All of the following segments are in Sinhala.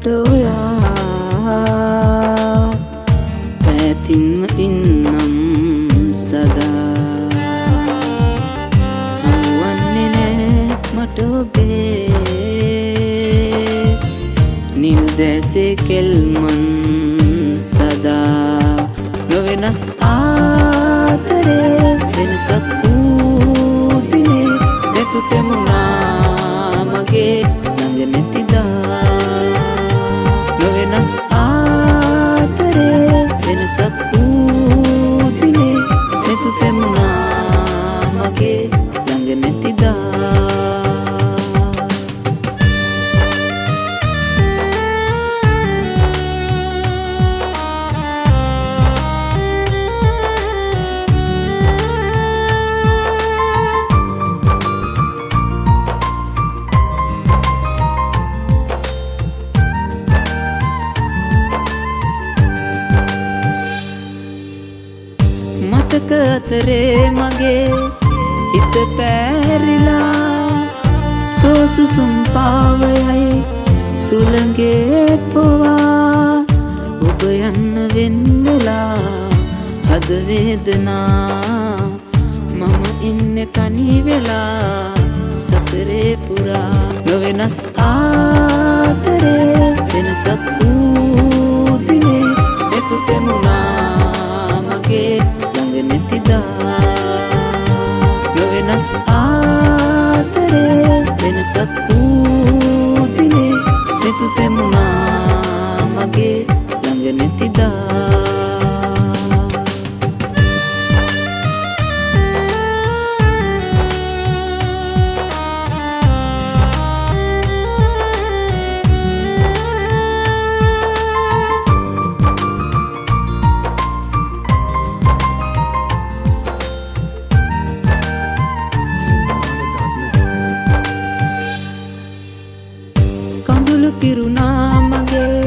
මට ඔයා පැතින්ම ඉන්නම් සදා හමුවන්නේ නෑ මට ඔබේ නිල් දැසේ කෙල්මන් සදා නොවෙනස් ආතරේ වෙනසක් වූ දිනේ නැතු තෙමුණා මගේ ළඟ නැතිදා නොවෙනස් ආතරේ වෙනසක් වූ දිනේ නැතු තෙමුණා මගේ ළඟ නැතිදා මතක අතරේ මගේ හිත පැරිලා සෝසුසුම් පාවයයි සුළඟේ පොවා ඔබ යන්න වෙන් වෙලා හද වේදනා මම ඉන්නේ තනි වෙලා සසරේ පුරා නොවෙනස් ආතරේ වෙනසක් වූ දිනේ එතු තෙමුණා මගේ නැතිදා නොවෙනස් ආතරේ වෙනසක් වූ දිනේ නැතු තෙමුණා මගේ ළඟ නැතිදා කඳුළු පිරුණා මගේ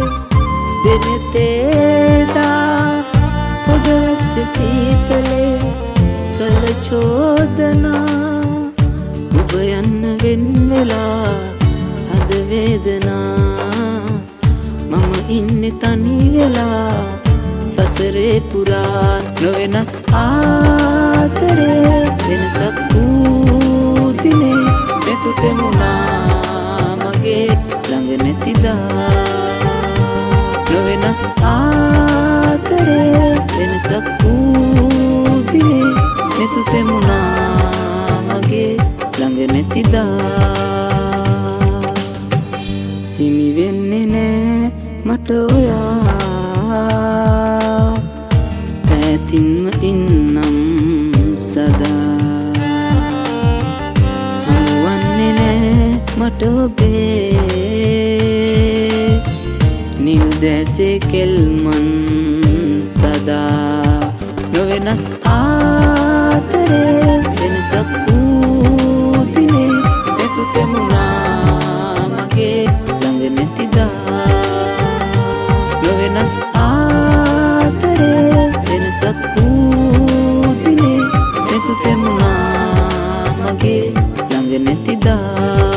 දෙනෙතේදා පොදවස්ස සීතලේ කළ චෝදනා ඔබ යන්න වෙන් වෙලා හද වේදනා මම ඉන්නේ තනි වෙලා සසරේ පුරා නොවෙනස් ආතරේ වෙනසක් වූ දිනේ නැතු තෙමුණා මගේ ළඟ නැතිදා නොවෙනස් ආතරේ වෙනසක් වූ දිනේ නැතු තෙමුණා මගේ ළඟ නැතිදා හිමි වෙන්නේ නෑ මට ඔයා පැතින්ම ඉන්නම් සදා හමුවන්නේ නෑ මට ඔබේ නිල් දැසේ කෙල්මන් සදා නොවෙනස් ආතරේ වෙනසක් වූ දිනේ නැතු තෙමුණා මගේ ළඟ නැතිදා නොවෙනස් ආතරේ වෙනසක් වූ දිනේ නැතු තෙමුණා මගේ ළඟ නැතිදා